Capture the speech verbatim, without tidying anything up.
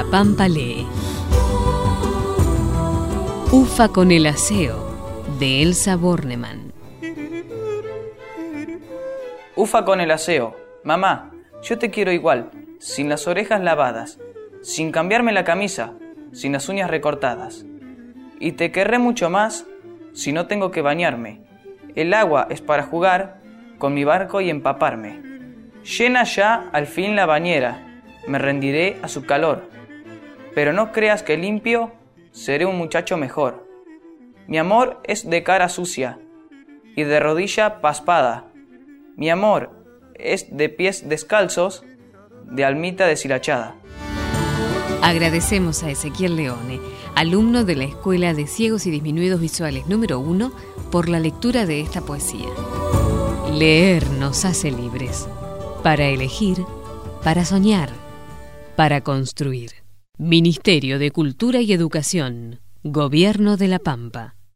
Pampa lee Ufa con el aseo, de Elsa Bornemann. Ufa con el aseo. Mamá, yo te quiero igual, sin las orejas lavadas, sin cambiarme la camisa, sin las uñas recortadas. Y te querré mucho más si no tengo que bañarme. El agua es para jugar con mi barco y empaparme. Llena ya al fin la bañera, me rendiré a su calor. Pero no creas que limpio seré un muchacho mejor. Mi amor es de cara sucia y de rodilla paspada. Mi amor es de pies descalzos, de almita deshilachada. Agradecemos a Ezequiel Leone, alumno de la Escuela de Ciegos y Disminuidos Visuales número uno, por la lectura de esta poesía. Leer nos hace libres, para elegir, para soñar, para construir. Ministerio de Cultura y Educación, Gobierno de La Pampa.